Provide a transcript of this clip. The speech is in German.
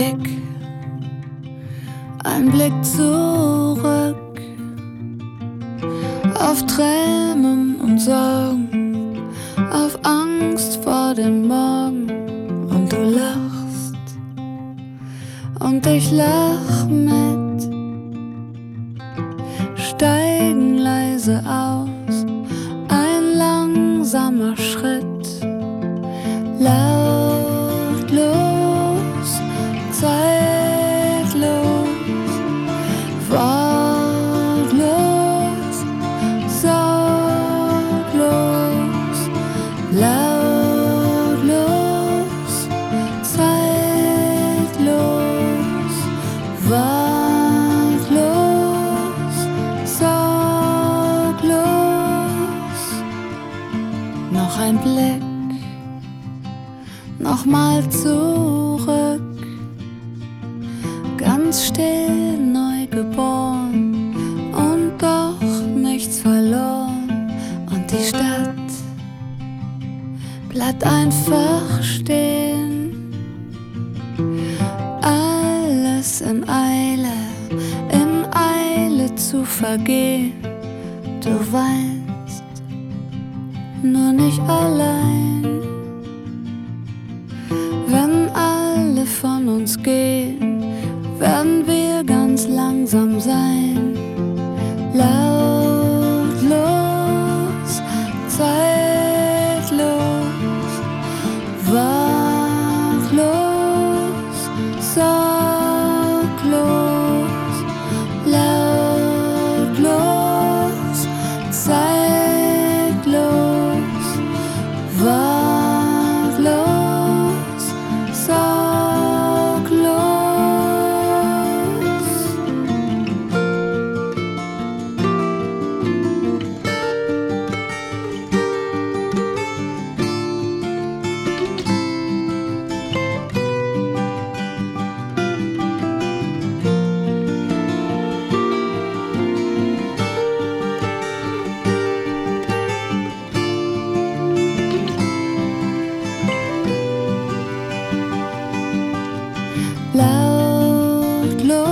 ein Blick zurück auf Tränen und Sorgen, auf Angst vor dem Morgen. Und du lachst und ich lach mit, steigen leise aus, ein langsamer Schritt, lautlos, zeitlos, wortlos, sorglos, lautlos, zeitlos, wortlos, sorglos. Noch ein Blick, nochmal zurück, ganz still neu geboren und doch nichts verloren. Und die Stadt bleibt einfach stehen, alles in Eile zu vergehen. Du weinst, nur nicht allein. Wenn alle von uns gehen, werden wir ganz langsam sein. Lautlos, zeitlos, wortlos, sorglos, lautlos, zeitlos, wortlos, sorglos. Lautlos,